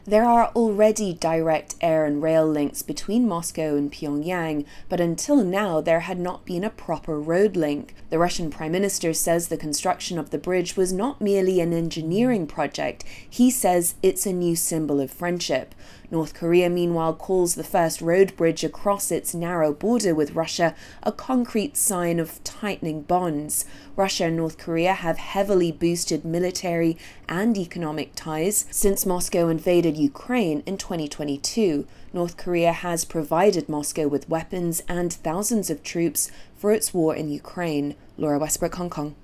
There are already direct air and rail links between Moscow and Pyongyang, but until now there had not been a proper road link. The Russian Prime Minister says the construction of the bridge was not merely an engineering project. He says it's a new symbol of friendship. North Korea, meanwhile, calls the first road bridge across its narrow border with Russia a concrete sign of tightening bonds. Russia and North Korea have heavily boosted military and economic ties since Moscow invaded Ukraine in 2022. North Korea has provided Moscow with weapons and thousands of troops for its war in Ukraine. Laura Westbrook, Hong Kong.